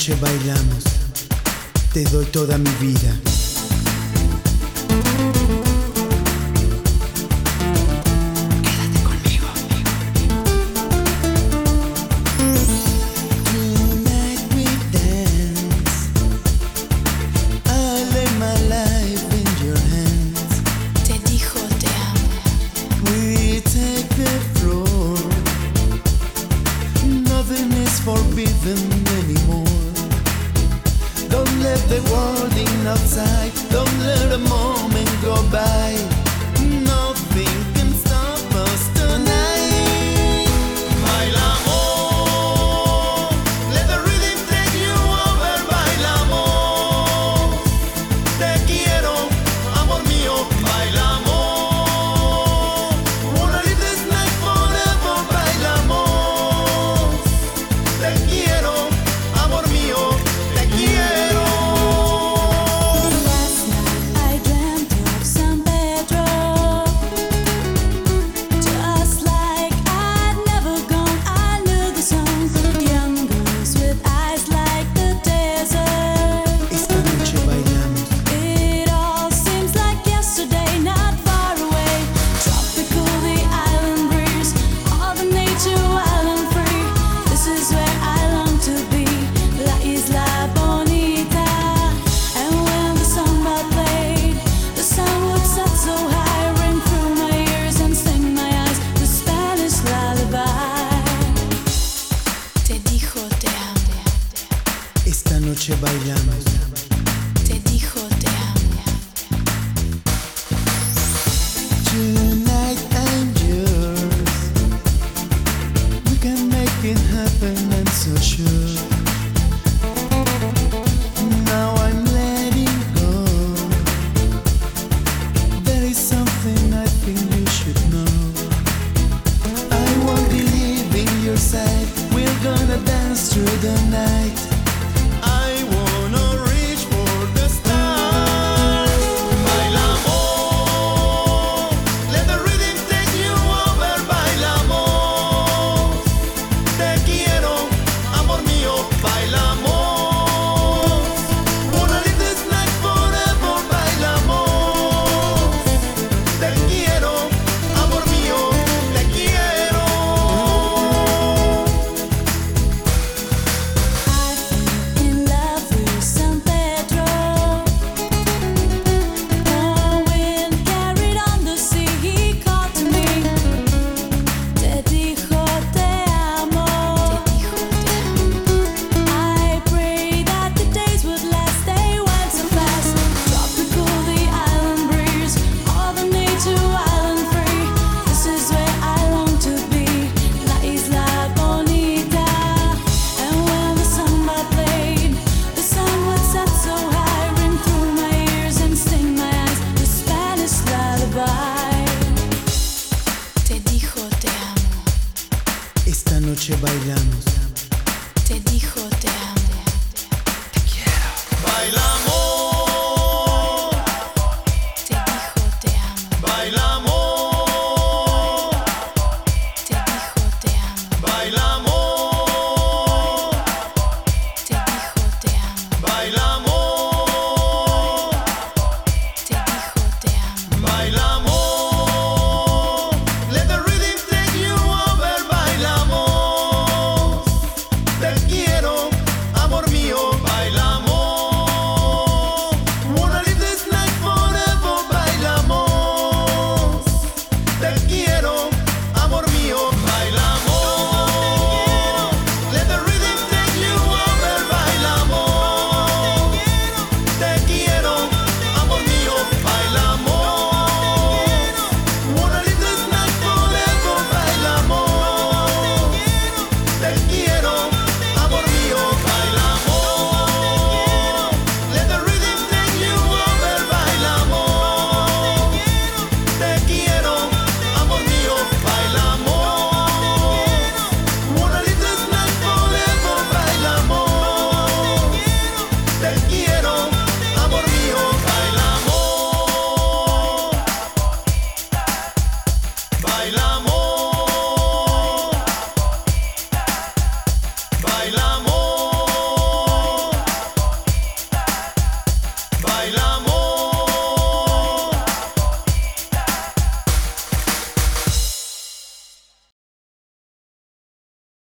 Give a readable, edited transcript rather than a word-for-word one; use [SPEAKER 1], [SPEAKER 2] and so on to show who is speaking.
[SPEAKER 1] noche bailamos, te doy toda mi vida. Quédate conmigo. Tonight we dance. I lay my life in your hands.
[SPEAKER 2] Te dijo te amo.
[SPEAKER 1] We take the floor. Nothing is forbidden anymore. Don't let the world in outside. Don't let a moment go by. Nothing can stop us tonight. Bailamos. Let the rhythm take you over. Bailamos. Te quiero, amor mío. Bailamos. Wanna live this night forever. Bailamos. Te quiero, amor mío. Te quiero.
[SPEAKER 2] Last night I dreamt of San Pedro, just like I'd never gone. I knew the song. Young girls with eyes like the desert.
[SPEAKER 1] Esta noche bailamos.
[SPEAKER 2] It all seems like yesterday, not far away. Tropical, the island breeze, all the nature wild and free. This is where I long to be, La Isla Bonita. And when the samba played, the sun would set so high, ring through my ears and sting my eyes, the Spanish lullaby. Te dijo te amo.
[SPEAKER 1] Esta noche bailamos.
[SPEAKER 2] Te dijo te amo.
[SPEAKER 1] Tonight I'm yours. We can make it happen, I'm so sure. Now I'm letting go. There is something I think you should know. I won't be leaving your side. We're gonna dance through the night. I wanna reach for the stars. Bailamos. Let the rhythm take you over. Bailamos. Te quiero, amor mío. Bailamos. Wanna live this night forever. Bailamos. Te quiero, amor mío. Te quiero.
[SPEAKER 2] I fell in love with San Pedro. The wind carried on the sea. He called to me. Te dijo te amo. I prayed that the days would last. They went so fast. Tropical, the island breeze, all the nature wild and free. This is where I long to be, La Isla Bonita. And when the samba played, the sun would set so high, ring through my ears and sting my eyes, the Spanish lullaby. Te dijo te amo.
[SPEAKER 1] Esta noche bailamos.